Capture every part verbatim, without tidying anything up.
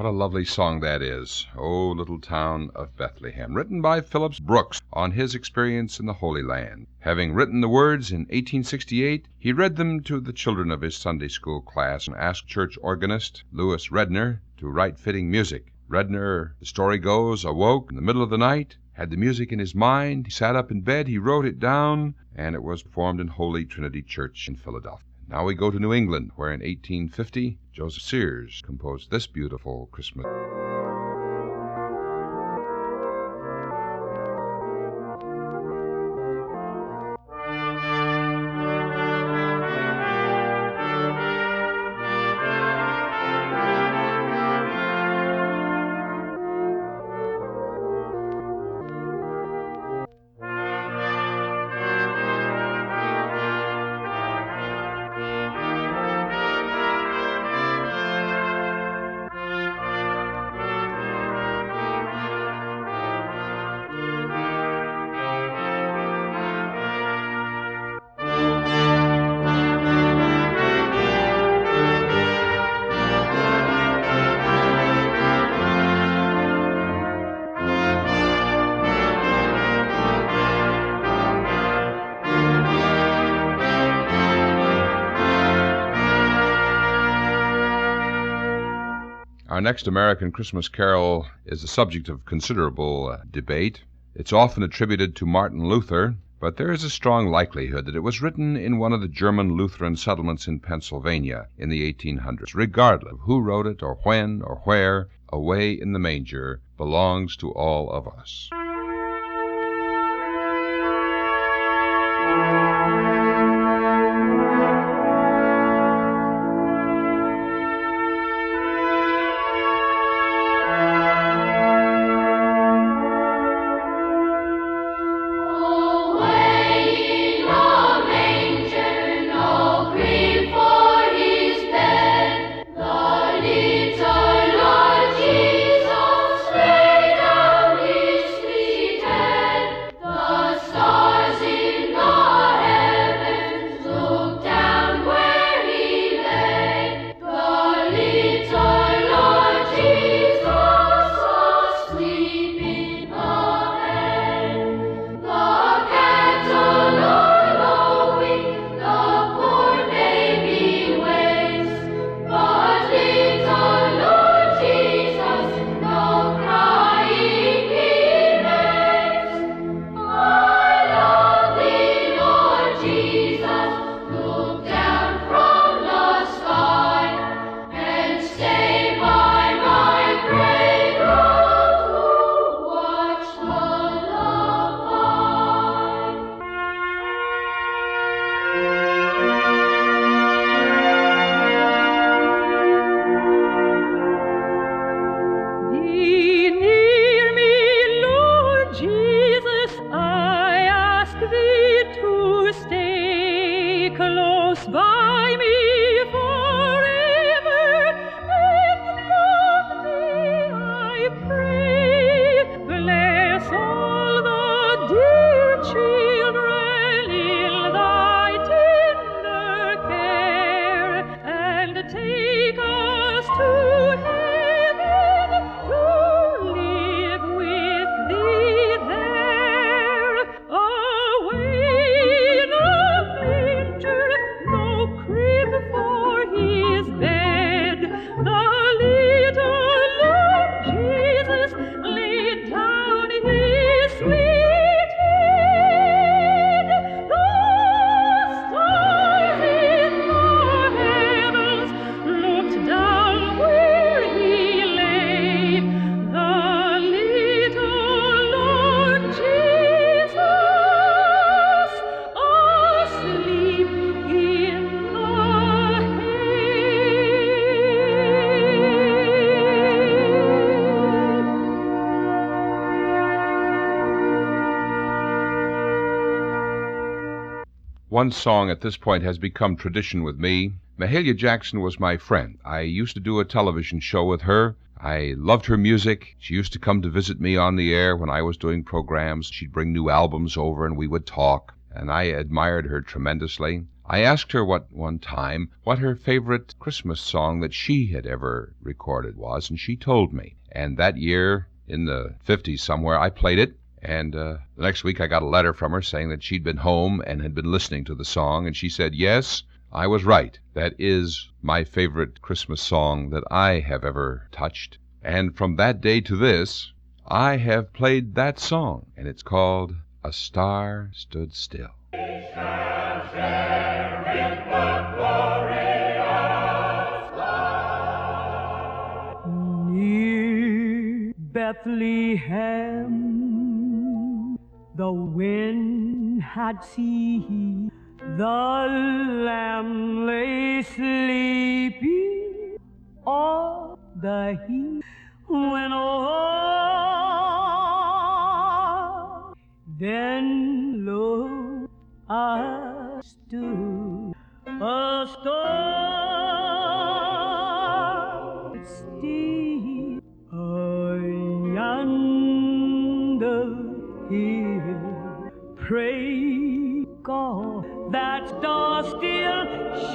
What a lovely song that is, "O Little Town of Bethlehem," written by Phillips Brooks on his experience in the Holy Land. Having written the words in eighteen sixty-eight, he read them to the children of his Sunday school class and asked church organist Louis Redner to write fitting music. Redner, the story goes, awoke in the middle of the night, had the music in his mind, he sat up in bed, he wrote it down, and it was performed in Holy Trinity Church in Philadelphia. Now we go to New England, where in eighteen fifty, Joseph Sears composed this beautiful Christmas. Our next American Christmas carol is the subject of considerable uh, debate. It's often attributed to Martin Luther, but there is a strong likelihood that it was written in one of the German Lutheran settlements in Pennsylvania in the eighteen hundreds. Regardless of who wrote it or when or where, "Away in the Manger" belongs to all of us. One song at this point has become tradition with me. Mahalia Jackson was my friend. I used to do a television show with her. I loved her music. She used to come to visit me on the air when I was doing programs. She'd bring new albums over and we would talk, and I admired her tremendously. I asked her what one time what her favorite Christmas song that she had ever recorded was, and she told me. And that year, in the fifties somewhere, I played it. And uh, the next week I got a letter from her saying that she'd been home and had been listening to the song, and she said, yes, I was right. That is my favorite Christmas song that I have ever touched. And from that day to this, I have played that song, and it's called A Star Stood Still. Near Bethlehem, the wind had ceased, the lamb lay sleeping on the heath. When oh, then lo, I stood a star still yonder hill. Pray God that star still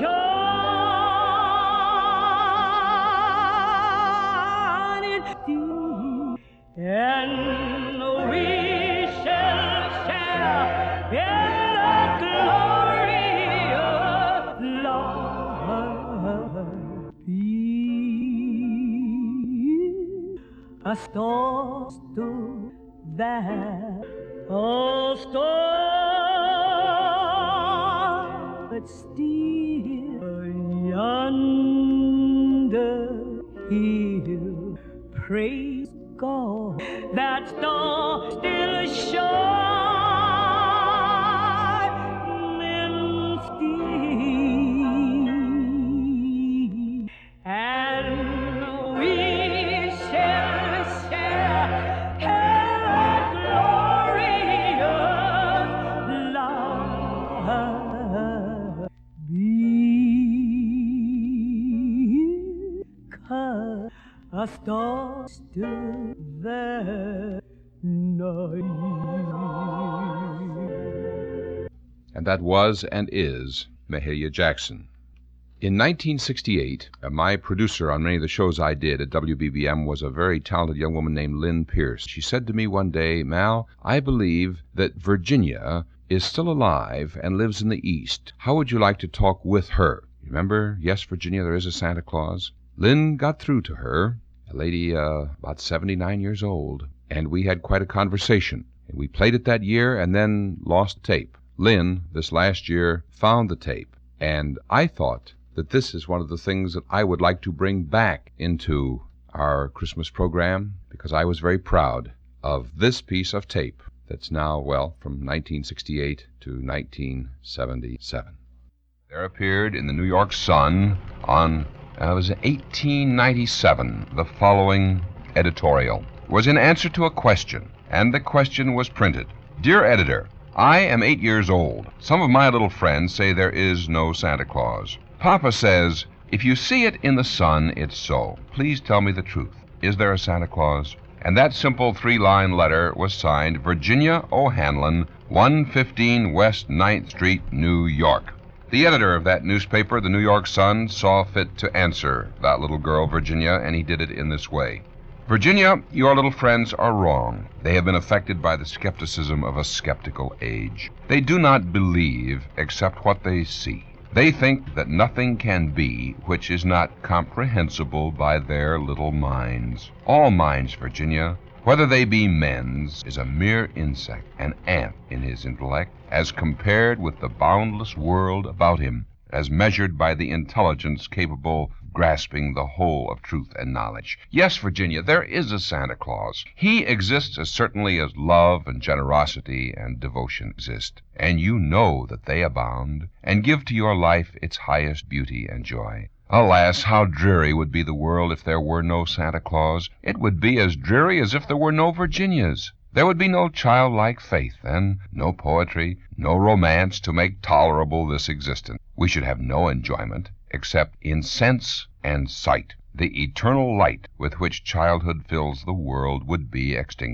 shining still, and we shall share in the glory of Lord. Peace, a star stood there, a star but still yonder hill. Praise God, that star still shining still, and we shall share her glorious love. Because a star stood there night. And that was and is Mahalia Jackson. In nineteen sixty-eight, uh, my producer on many of the shows I did at W B B M was a very talented young woman named Lynn Pierce. She said to me one day, Mal, I believe that Virginia is still alive and lives in the East. How would you like to talk with her? Remember, yes, Virginia, there is a Santa Claus. Lynn got through to her, a lady uh, about seventy-nine years old, and we had quite a conversation. And we played it that year and then lost tape. Lynn, this last year, found the tape, and I thought that this is one of the things that I would like to bring back into our Christmas program, because I was very proud of this piece of tape that's now, well, from nineteen sixty-eight to nineteen seventy-seven. There appeared in the New York Sun on, uh, it was eighteen ninety-seven, the following editorial. It was in answer to a question, and the question was printed. Dear Editor, I am eight years old. Some of my little friends say there is no Santa Claus. Papa says, if you see it in the sun, it's so. Please tell me the truth. Is there a Santa Claus? And that simple three-line letter was signed Virginia O'Hanlon, one fifteen West ninth Street, New York. The editor of that newspaper, the New York Sun, saw fit to answer that little girl, Virginia, and he did it in this way. Virginia, your little friends are wrong. They have been affected by the skepticism of a skeptical age. They do not believe except what they see. They think that nothing can be which is not comprehensible by their little minds. All minds, Virginia, whether they be men's, is a mere insect, an ant in his intellect, as compared with the boundless world about him, as measured by the intelligence capable of grasping the whole of truth and knowledge. Yes, Virginia, there is a Santa Claus. He exists as certainly as love and generosity and devotion exist, and you know that they abound, and give to your life its highest beauty and joy. Alas, how dreary would be the world if there were no Santa Claus. It would be as dreary as if there were no Virginias. There would be no childlike faith, and no poetry, no romance to make tolerable this existence. We should have no enjoyment except in sense and sight. The eternal light with which childhood fills the world would be extinguished.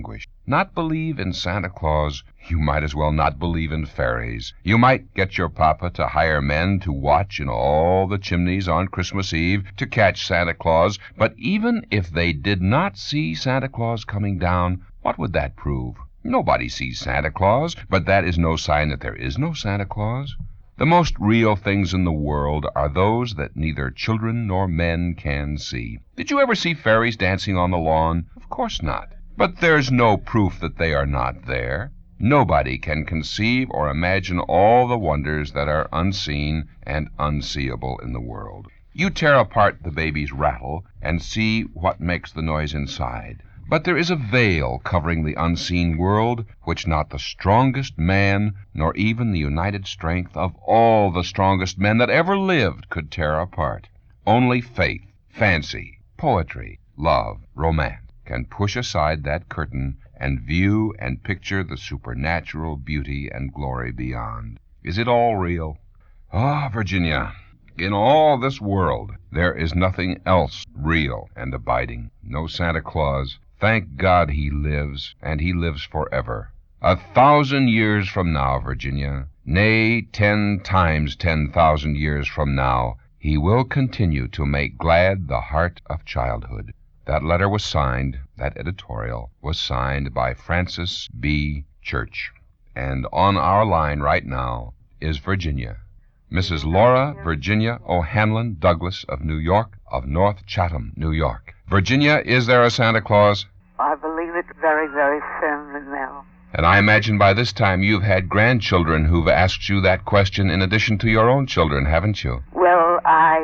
not believe in Santa Claus, you might as well not believe in fairies. You might get your papa to hire men to watch in all the chimneys on Christmas Eve to catch Santa Claus, but even if they did not see Santa Claus coming down, what would that prove? Nobody sees Santa Claus, but that is no sign that there is no Santa Claus. The most real things in the world are those that neither children nor men can see. Did you ever see fairies dancing on the lawn? Of course not. But there's no proof that they are not there. Nobody can conceive or imagine all the wonders that are unseen and unseeable in the world. You tear apart the baby's rattle and see what makes the noise inside. But there is a veil covering the unseen world, which not the strongest man, nor even the united strength of all the strongest men that ever lived, could tear apart. Only faith, fancy, poetry, love, romance can push aside that curtain and view and picture the supernatural beauty and glory beyond. Is it all real? Ah, Virginia, in all this world, there is nothing else real and abiding. No Santa Claus. Thank God he lives, and he lives forever. A thousand years from now, Virginia, nay, ten times ten thousand years from now, he will continue to make glad the heart of childhood. That letter was signed, that editorial was signed by Francis B. Church. And on our line right now is Virginia. Missus Laura Virginia O'Hanlon Douglas of New York, of North Chatham, New York. Virginia, is there a Santa Claus? I believe it very, very firmly now. And I imagine by this time you've had grandchildren who've asked you that question in addition to your own children, haven't you? Well,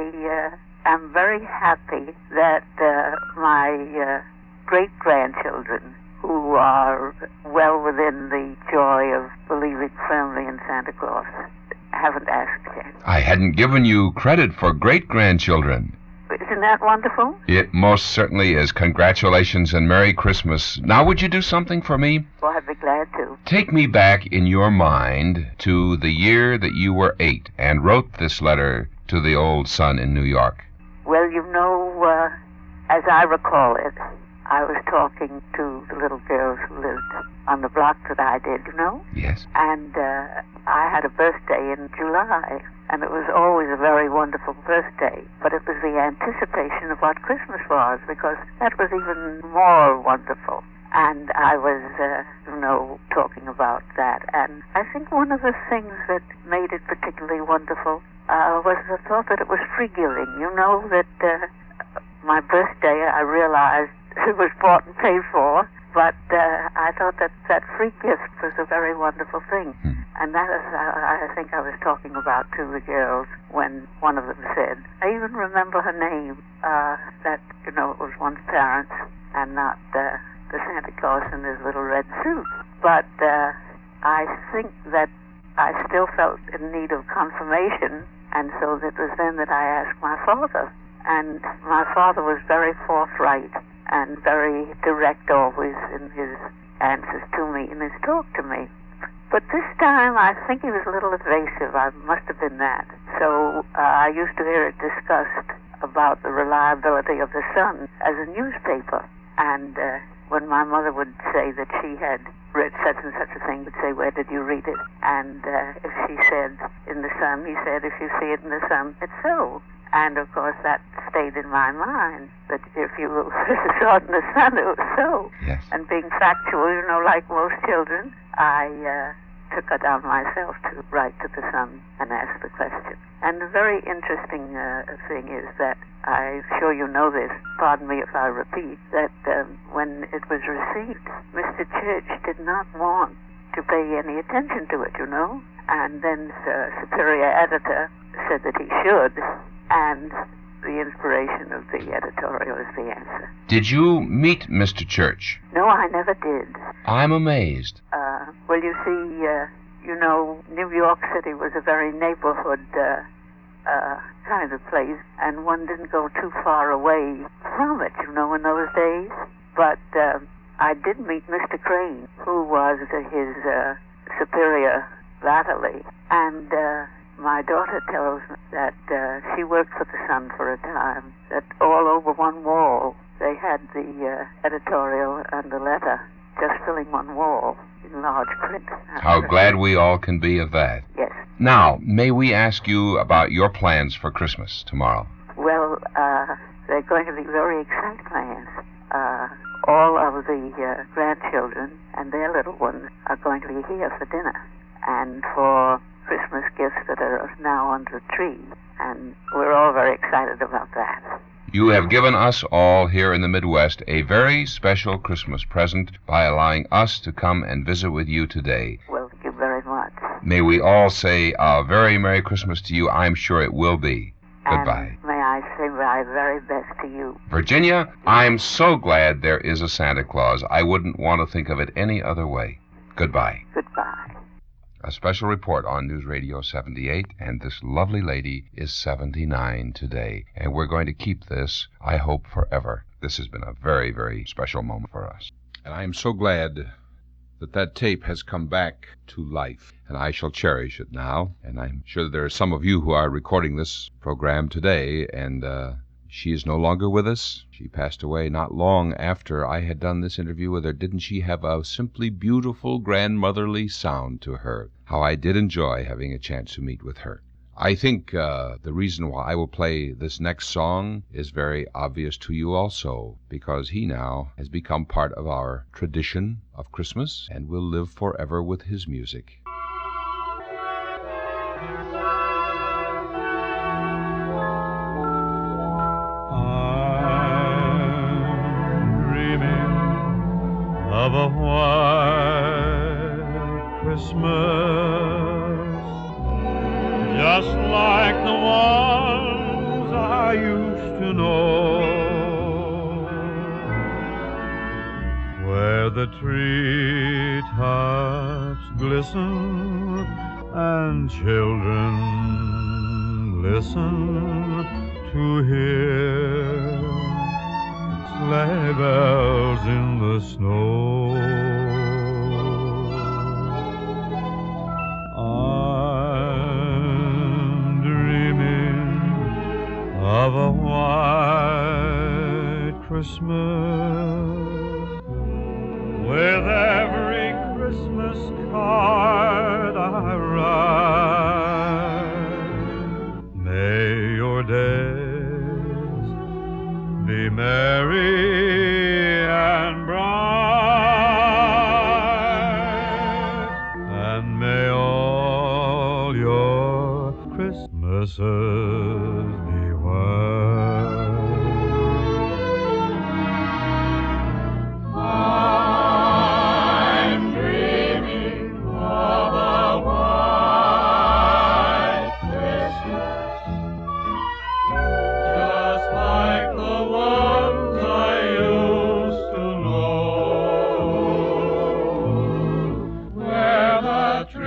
I uh, am very happy that uh, my uh, great-grandchildren, who are well within the joy of believing firmly in Santa Claus, haven't asked yet. I hadn't given you credit for great-grandchildren. Isn't that wonderful? It most certainly is. Congratulations and Merry Christmas. Now, would you do something for me? Well, I'd be glad to. Take me back in your mind to the year that you were eight and wrote this letter to the old son in New York. Well, you know, uh, as I recall it, I was talking to the little girls who lived on the block that I did, you know? Yes. And uh, I had a birthday in July, and it was always a very wonderful birthday. But it was the anticipation of what Christmas was, because that was even more wonderful. And I was, uh, you know, talking about that. And I think one of the things that made it particularly wonderful uh, was the thought that it was free-giving. You know, that uh, my birthday, I realized it was bought and paid for, but uh, I thought that that free gift was a very wonderful thing. Hmm. And that is, uh, I think I was talking about to the girls when one of them said, I even remember her name, uh, that, you know, it was one's parents and not uh, the Santa Claus in his little red suit. But uh, I think that I still felt in need of confirmation, and so it was then that I asked my father. And my father was very forthright and very direct always in his answers to me, in his talk to me. But this time, I think he was a little evasive. I must have been that. So uh, I used to hear it discussed about the reliability of the Sun as a newspaper. And uh, when my mother would say that she had read such and such a thing, would say, where did you read it? And uh, if she said in the Sun, he said, if you see it in the Sun, it's so. And, of course, that stayed in my mind, that if you saw it in the Sun, it was so. Yes. And being factual, you know, like most children, I uh, took it on myself to write to the Sun and ask the question. And the very interesting uh, thing is that, I'm sure you know this, pardon me if I repeat, that um, when it was received, Mister Church did not want to pay any attention to it, you know. And then the superior editor said that he should. And the inspiration of the editorial is the answer. Did you meet Mister Church? No, I never did. I'm amazed. Uh, well, you see, uh, you know, New York City was a very neighborhood uh, uh, kind of place, and one didn't go too far away from it, you know, in those days. But uh, I did meet Mister Crane, who was his uh, superior latterly, and uh, my daughter tells me that uh, she worked for the Sun for a time, that all over one wall they had the uh, editorial and the letter. just filling one wall in large print. How glad we all can be of that. Yes. Now, may we ask you about your plans for Christmas tomorrow? Well, uh, they're going to be very exciting plans. Uh, all of the uh, grandchildren and their little ones are going to be here for dinner and for Christmas gifts that are now under the tree. And we're all very excited about that. You have given us all here in the Midwest a very special Christmas present by allowing us to come and visit with you today. Well, thank you very much. May we all say a very Merry Christmas to you. I'm sure it will be. Goodbye. And may I say my very best to you. Virginia, I'm so glad there is a Santa Claus. I wouldn't want to think of it any other way. Goodbye. Goodbye. A special report on News Radio seventy-eight, and this lovely lady is seventy-nine today, and we're going to keep this, I hope, forever. This has been a very, very special moment for us. And I am so glad that that tape has come back to life, and I shall cherish it now. And I'm sure there are some of you who are recording this program today, and uh, she is no longer with us. She passed away not long after I had done this interview with her. Didn't she have a simply beautiful grandmotherly sound to her? How I did enjoy having a chance to meet with her. I think uh, the reason why I will play this next song is very obvious to you also, because he now has become part of our tradition of Christmas and will live forever with his music. Of a white Christmas, just like the ones I used to know, where the treetops glisten and children listen to hear sleigh bells in the snow. I'm dreaming of a white Christmas, with every Christmas card I write. May your days be merry and bright, and may all your Christmases be white. I'm dreaming of a white Christmas, just like the ones I used to know, where the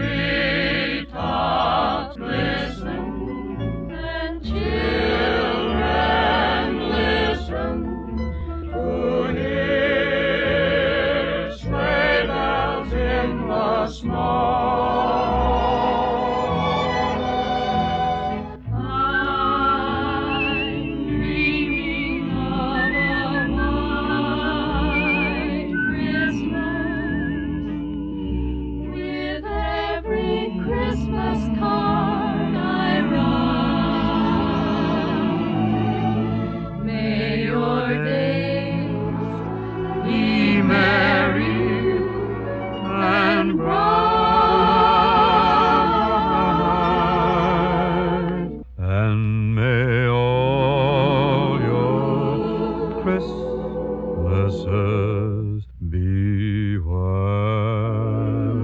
treetops glisten and children listen to hear sleigh bells in the snow. And may all your Christmases be white.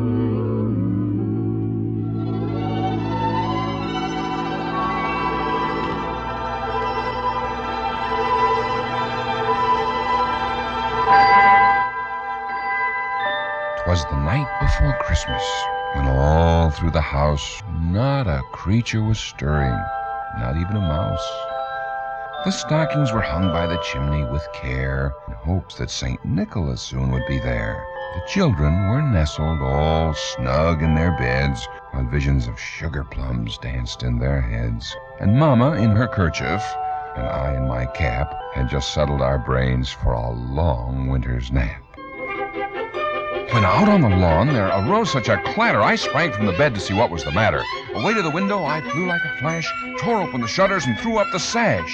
'Twas the night before Christmas, when all through the house not a creature was stirring, not even a mouse. The stockings were hung by the chimney with care, in hopes that Saint Nicholas soon would be there. The children were nestled all snug in their beds, while visions of sugar plums danced in their heads. And Mama, in her kerchief, and I in my cap, had just settled our brains for a long winter's nap. When out on the lawn there arose such a clatter, I sprang from the bed to see what was the matter. Away to the window I flew like a flash, tore open the shutters and threw up the sash.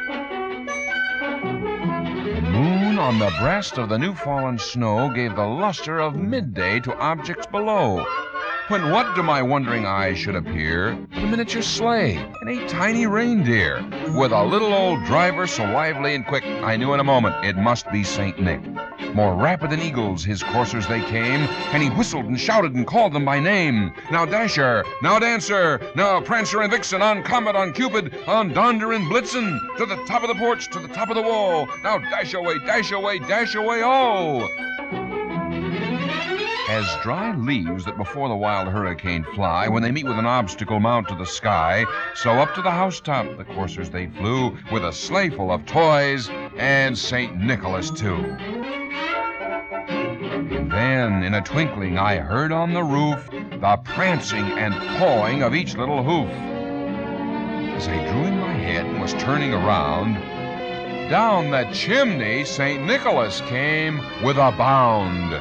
The moon on the breast of the new-fallen snow gave the luster of midday to objects below. When what to my wondering eyes should appear but a miniature sleigh and a tiny reindeer, with a little old driver so lively and quick, I knew in a moment it must be Saint Nick. More rapid than eagles his coursers they came, and he whistled and shouted and called them by name. Now Dasher, now Dancer, now Prancer and Vixen, on Comet, on Cupid, on Donder and Blitzen, to the top of the porch, to the top of the wall. Now dash away, dash away, dash away all. As dry leaves that before the wild hurricane fly, when they meet with an obstacle mount to the sky, so up to the housetop the coursers they flew, with a sleigh full of toys, and Saint Nicholas too. And then, in a twinkling, I heard on the roof the prancing and pawing of each little hoof. As I drew in my head and was turning around, down the chimney Saint Nicholas came with a bound.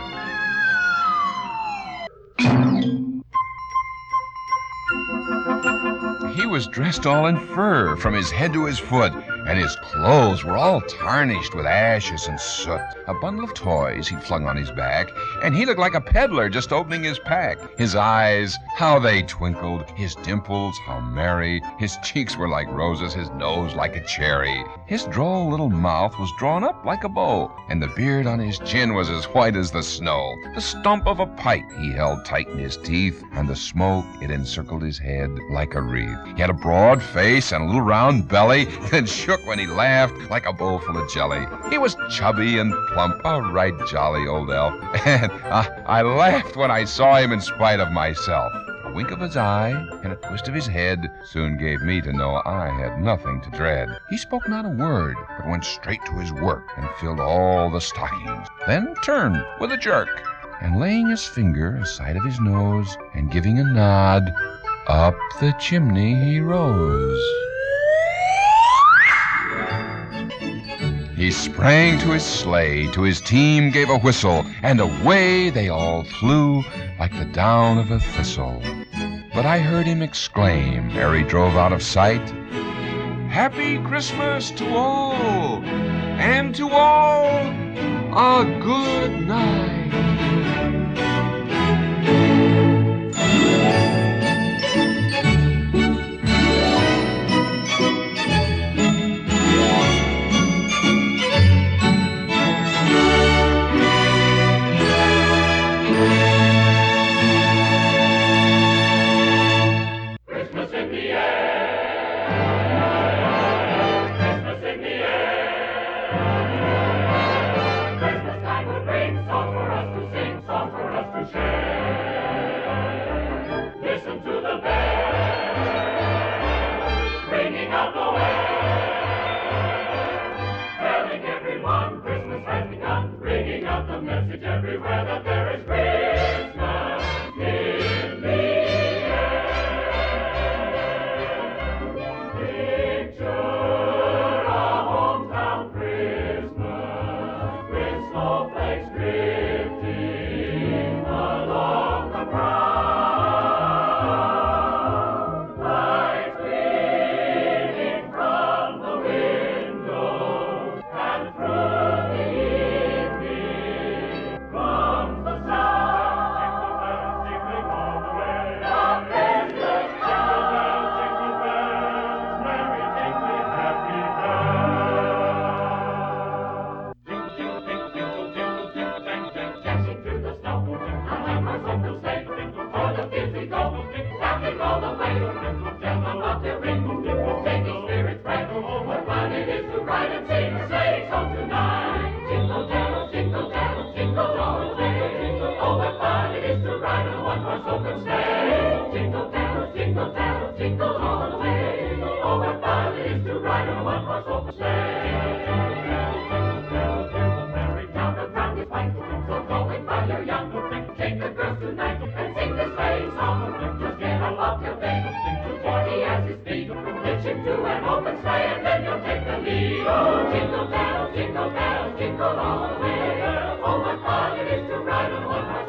He was dressed all in fur from his head to his foot, and his clothes were all tarnished with ashes and soot. A bundle of toys he flung on his back, and he looked like a peddler just opening his pack. His eyes, how they twinkled, his dimples, how merry. His cheeks were like roses, his nose like a cherry. His droll little mouth was drawn up like a bow, and the beard on his chin was as white as the snow. The stump of a pipe he held tight in his teeth, and the smoke, it encircled his head like a wreath. He had a broad face and a little round belly that shook when he laughed like a bowl full of jelly. He was chubby and plump, a right jolly old elf, and uh, I laughed when I saw him in spite of myself. A wink of his eye and a twist of his head soon gave me to know I had nothing to dread. He spoke not a word, but went straight to his work and filled all the stockings, then turned with a jerk, and laying his finger aside of his nose and giving a nod, up the chimney he rose. He sprang to his sleigh, to his team gave a whistle, and away they all flew like the down of a thistle. But I heard him exclaim, ere he drove out of sight, "Happy Christmas to all, and to all a good night." Everywhere that there is Christmas in the air. Picture a hometown Christmas with snowflakes drifting along the ground. Lights gleaming from the windows and through the evening. Comes the sound, jingle bells jingling all the way. The Christmas jingle bells, jingle bells, merry jingly happy bells. Jingle, jingle, jingle, jingle, jingle, jingle, jangle, jangle, dashing through the snow. Jingle, and my jingle sleigh, jingle, for the fields we go. Jingle, rocking all the way. Jingle, jangle up the ring. Jingle, jingle spirits bright. What fun it is to ride and sing a sleigh song tonight. Jingle bells, jingle bells, jingle all the way. Oh, what fun it is to ride on a one-horse open sleigh. Jingle bells, jingle bells, jingle all the way. Oh, what fun it is to ride on a one-horse open sleigh. Jingle bells, jingle bells, jingle merry town. The ground is white, so go and buy your young. Take the girls tonight and sing the sleigh song. Just get along till then. Forty as his feet, hitch him to an open sleigh, and then you'll take the lead. Oh, jingle bells, jingle bells, jingle all the way. Oh, what fun it is to ride on a one-horse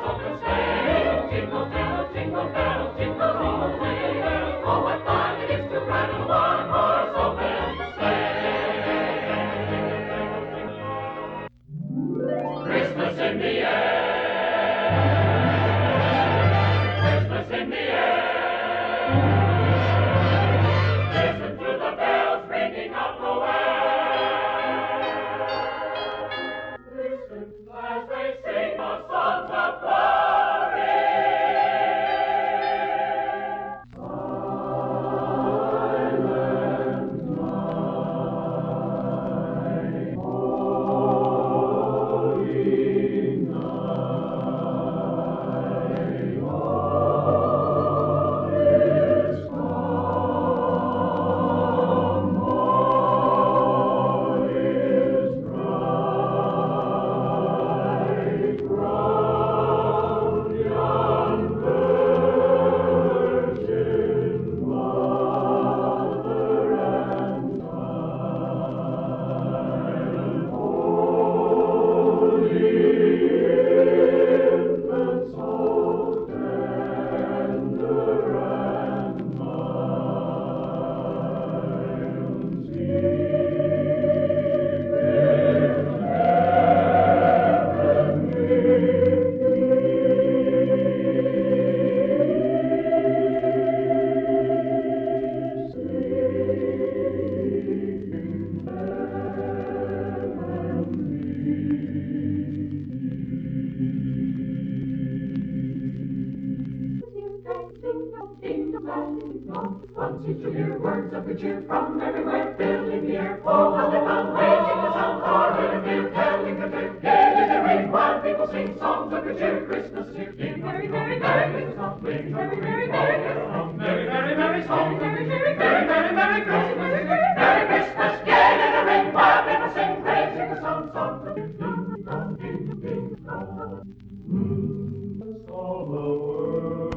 seems to hear words of good cheer from everywhere, filling the air. Oh, how they come, raising the sound, far and near, telling the tale. Gay did they ring, while people sing songs of good cheer. Christmas is here. Ding, merry, merry, merry Christmas. Ring, merry, merry, merry Christmas. Merry, merry, merry song. Merry, merry, merry, merry, merry Christmas. Merry Christmas. Gay did they ring, while people sing, praising the sound, songs of good cheer. Ding, dong, ding, ding, dong. All the world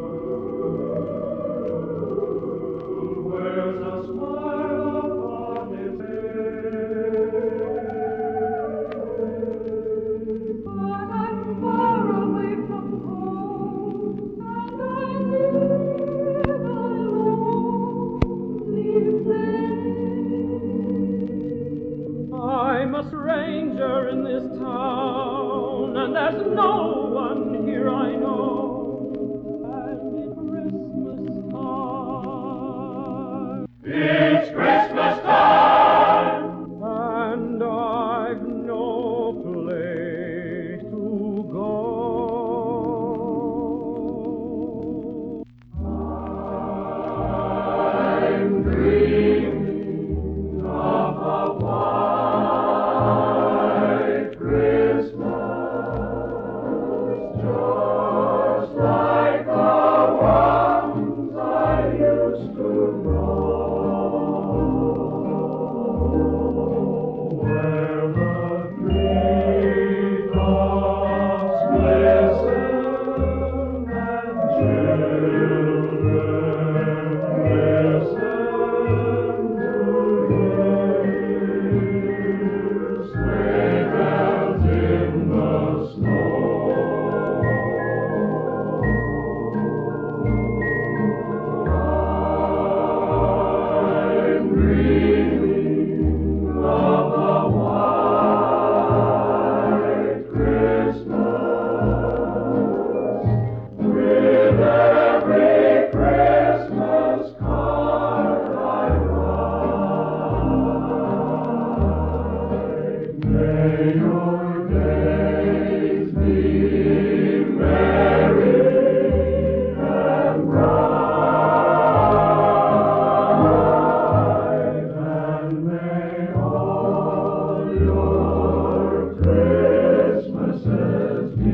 wears a smile upon his face. But I'm far away from home, and I live a lonely place. I'm a stranger in this town, and there's no one here I know. And it's Christmas time. It's Christmas time. And I've no place to go. I'm dreaming of a white Christmas, just like the ones I used to know, where the treetops glisten and children listen to hear sleigh bells in the snow. I'm dreaming of a white Christmas, with every Christmas card I write. May your days be merry and bright, and may all your Christmases be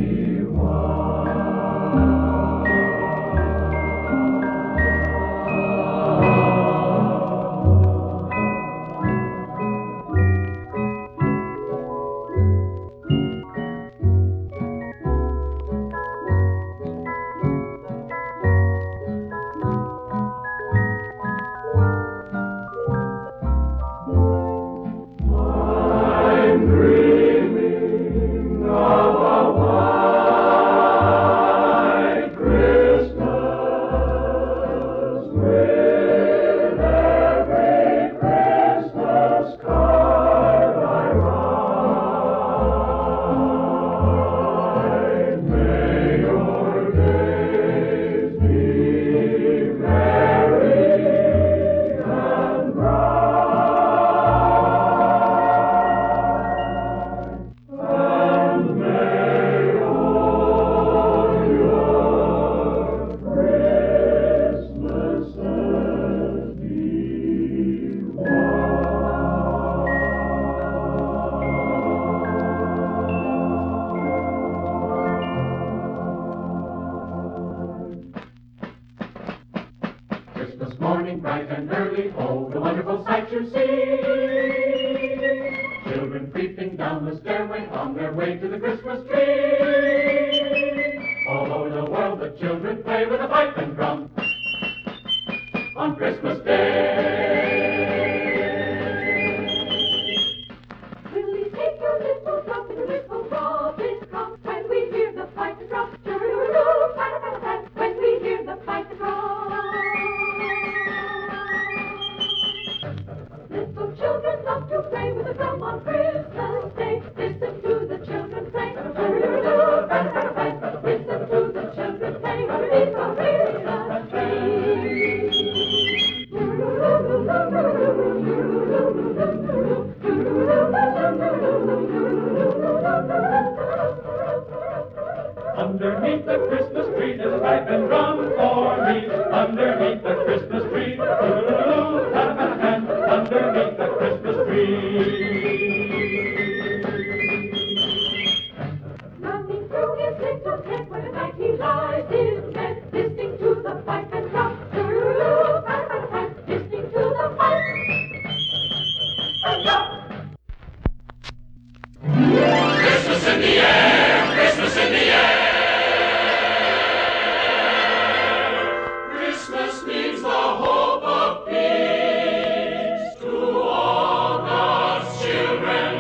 I'm dreaming of a white Christmas, with every Christmas card I write. May your days be merry and bright, and may all your Christmases be Christmas morning, bright and early, oh, the wonderful sight you see. Children creeping down the stairway on their way to the Christmas tree. All over the world the children play with a pipe and drum on Christmas Day. Will you take your little drop and whistle, Robin, come when we hear the pipe and drum? Choo-roo-roo, pat-a-pat-a-pat, when we hear the pipe and drum. Little children love to play with a drum on Christmas Day. Listen to the children play. Choo-roo-roo, pat-a-pat-a-pat, listen to the children play underneath the Christmas tree. Underneath the Christmas tree, there's a pipe and drum for me. Underneath the Christmas tree. underneath the Christmas tree. Running through his little head when at night he lies in bed, listening to the pipe and drum. Toodle-oo, pat-pat-pat, listening to the pipe and drum. Christmas in the air, Christmas in the air. Christmas means the hope of peace to all God's children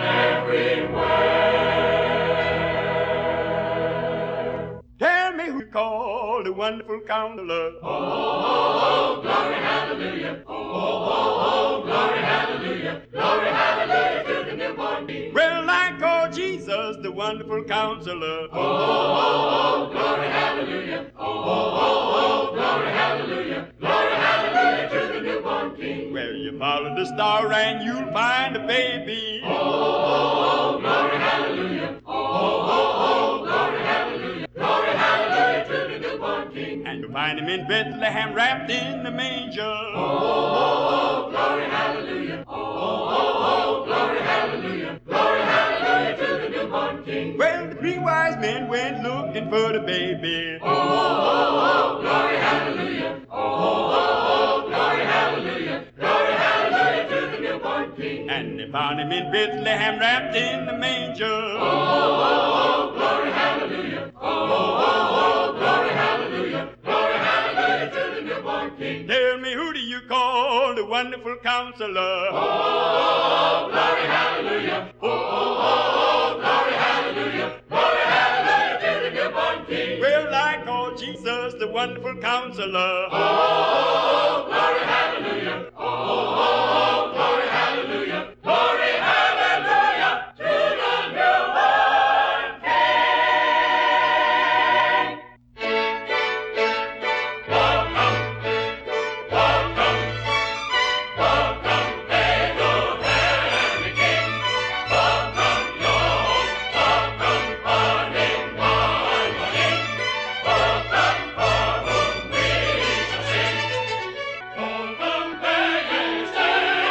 everywhere. Tell me who you call the wonderful counselor. Oh, oh, oh, glory, hallelujah. Oh, oh, oh, oh, glory, hallelujah. Glory, hallelujah to the newborn King. Well, I call Jesus the wonderful counselor. Oh, oh, oh, glory, hallelujah. Oh, oh, oh, oh, glory, hallelujah. Glory, hallelujah to the newborn King. Well, you follow the star and you'll find a baby. Oh, oh, oh, glory, hallelujah. Oh, oh, oh, glory, hallelujah. Glory, hallelujah to the newborn King. And you'll find him in Bethlehem wrapped in the manger. Oh, oh, oh, glory, hallelujah. Oh, oh, oh, glory, hallelujah. Glory, hallelujah to the newborn King. Well, the three wise men went looking for the baby. Oh, oh, oh, glory, hallelujah. Oh, oh, oh, glory, hallelujah. Glory, hallelujah to the newborn King. And they found him in Bethlehem wrapped in the manger. Oh, oh, oh, glory, hallelujah. Oh, oh, oh, glory, hallelujah. Glory, hallelujah to the newborn King. Tell me, who do you call the wonderful counselor? Oh, oh, oh, glory, hallelujah. Oh, oh, oh, glory, hallelujah. Glory, hallelujah to the newborn King. Well, I call Jesus the wonderful counselor. Oh, oh, oh, glory, hallelujah. Oh, oh, oh, glory, hallelujah. Glory, hallelujah to the newborn King. Welcome, welcome, welcome, Bethlehem King. Welcome, your welcome, parting one morning. Welcome, for whom we shall sing. Welcome, Bethlehem.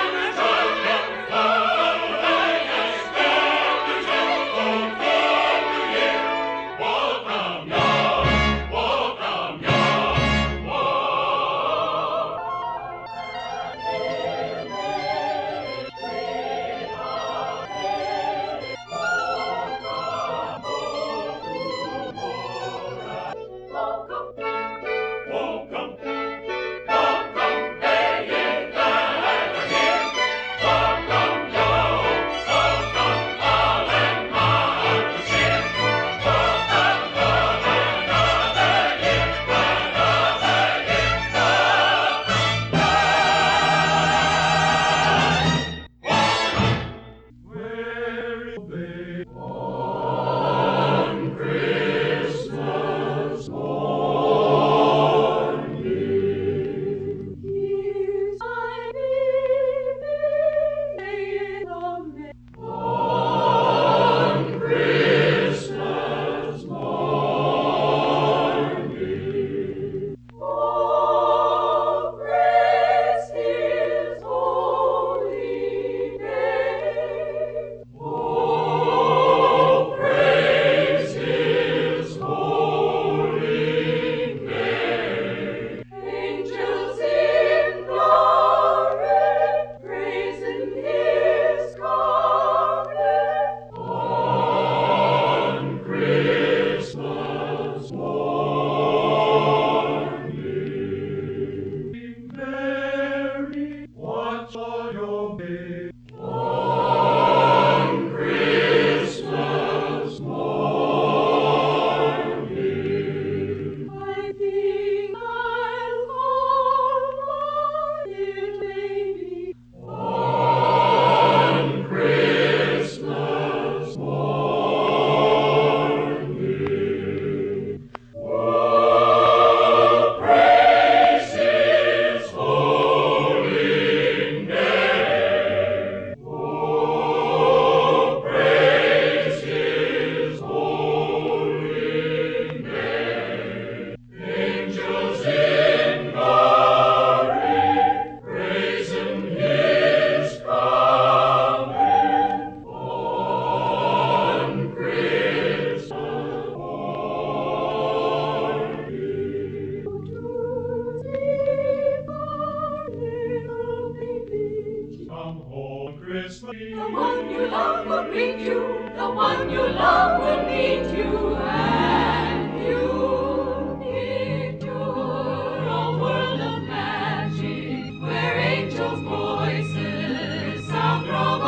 true love will meet you, and you'll picture a world of magic where angels' voices sound from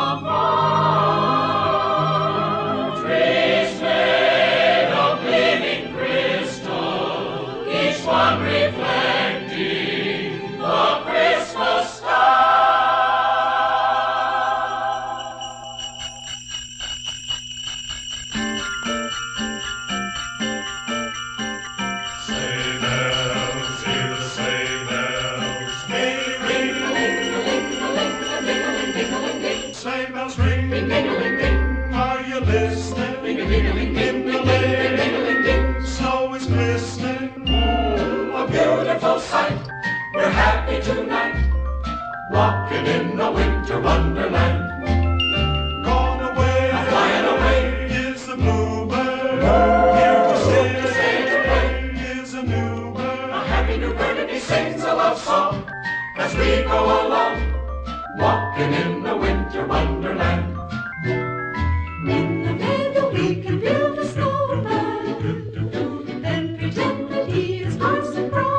afar. Trees made of gleaming crystal, each one reflecting the Christmas star. Sleigh bells, hear the sleigh bells, gay ring. Sleigh bells ring. Are you listening? In the lane, snow is glistening. A beautiful sight. We're happy tonight, walking in a winter wonderland. Gone away, flying away is the bluebird. Here to stay, to stay to play is a new bird. A happy new bird, and he sings a love song as we go along, walking in the winter wonderland. In the meadow we can build a snowman, then pretend that he is Parson Brown.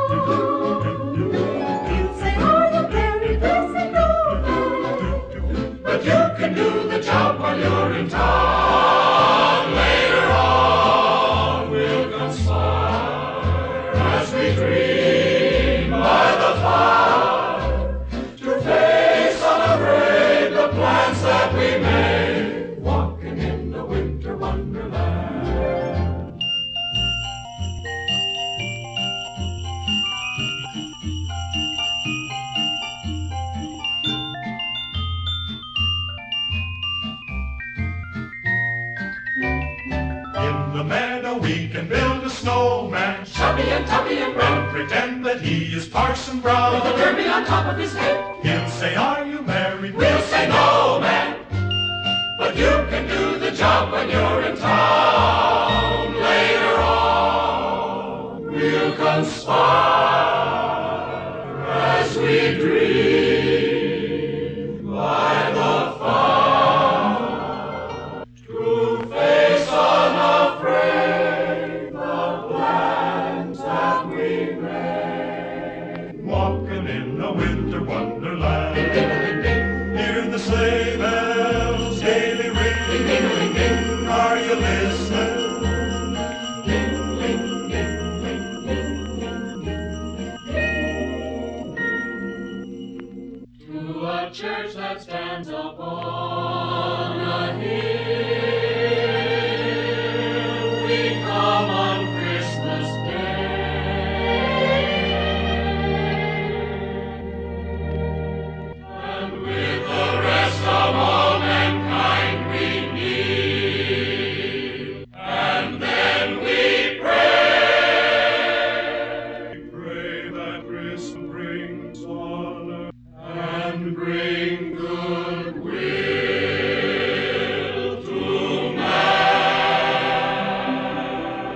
He'll say, "Are you very busy, Snowman?" But you can do the job while you're in town. Later on, we'll conspire as we dream by the fire to face unafraid the plans that we made, walking in the winter wonderland. In the meadow we can build a snowman, chubby and tubby and brown, pretend that he is Parson Brown. With a derby on top of his head, he'll say, "Are you married?" We'll say, "No, man." But you can do the job when you're in town. Later on, we'll conspire as we dream by the fire to face unafraid the plans that we made, walking in a winter wonderland. Hear the sleigh bells gaily ring. Are you listening? To a church that stands upon a hill, we come on Christmas Day. And with the rest of all mankind we kneel, and then we pray. We pray that Christmas brings honor and bring goodwill to man.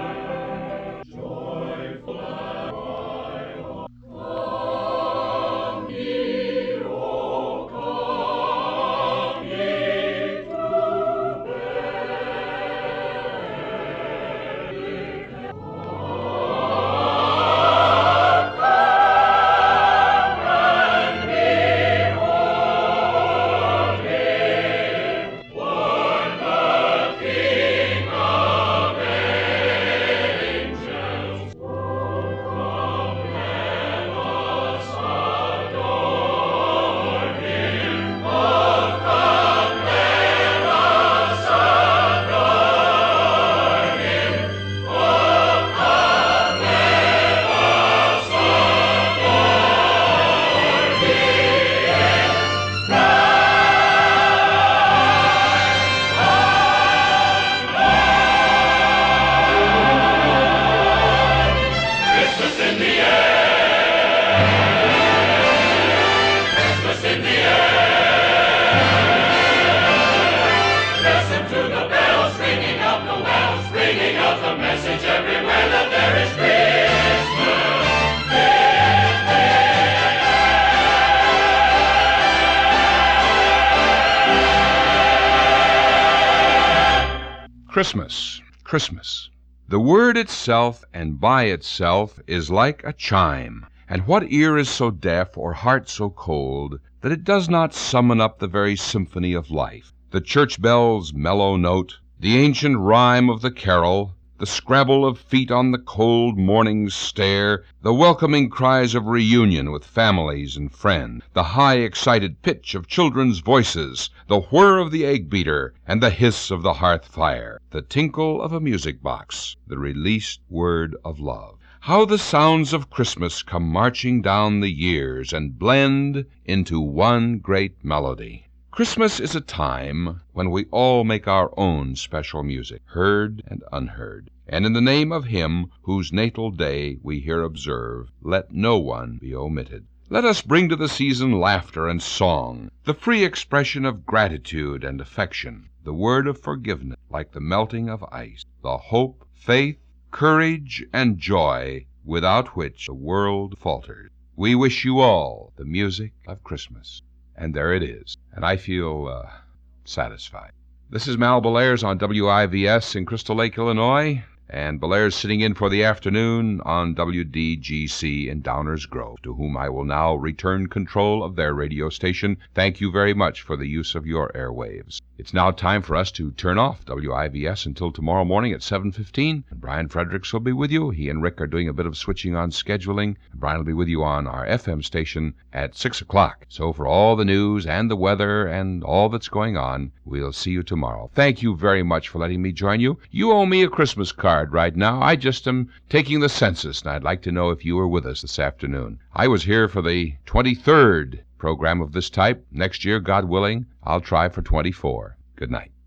Christmas, Christmas. The word itself and by itself is like a chime, and what ear is so deaf or heart so cold that it does not summon up the very symphony of life? The church bell's mellow note, the ancient rhyme of the carol, the scrabble of feet on the cold morning stair, the welcoming cries of reunion with families and friends, the high excited pitch of children's voices, the whir of the egg beater, and the hiss of the hearth fire, the tinkle of a music box, the released word of love. How the sounds of Christmas come marching down the years and blend into one great melody. Christmas is a time when we all make our own special music, heard and unheard. And in the name of Him whose natal day we here observe, let no one be omitted. Let us bring to the season laughter and song, the free expression of gratitude and affection, the word of forgiveness like the melting of ice, the hope, faith, courage, and joy without which the world falters. We wish you all the music of Christmas. And there it is. And I feel uh, satisfied. This is Mal Belair's on W I V S in Crystal Lake, Illinois. And Belair's sitting in for the afternoon on W D G C in Downers Grove, to whom I will now return control of their radio station. Thank you very much for the use of your airwaves. It's now time for us to turn off W I V S until tomorrow morning at seven fifteen. And Brian Fredericks will be with you. He and Rick are doing a bit of switching on scheduling. And Brian will be with you on our F M station at six o'clock. So for all the news and the weather and all that's going on, we'll see you tomorrow. Thank you very much for letting me join you. You owe me a Christmas card right now. I just am taking the census, and I'd like to know if you were with us this afternoon. I was here for the twenty-third program of this type. Next year, God willing, I'll try for twenty-four. Good night.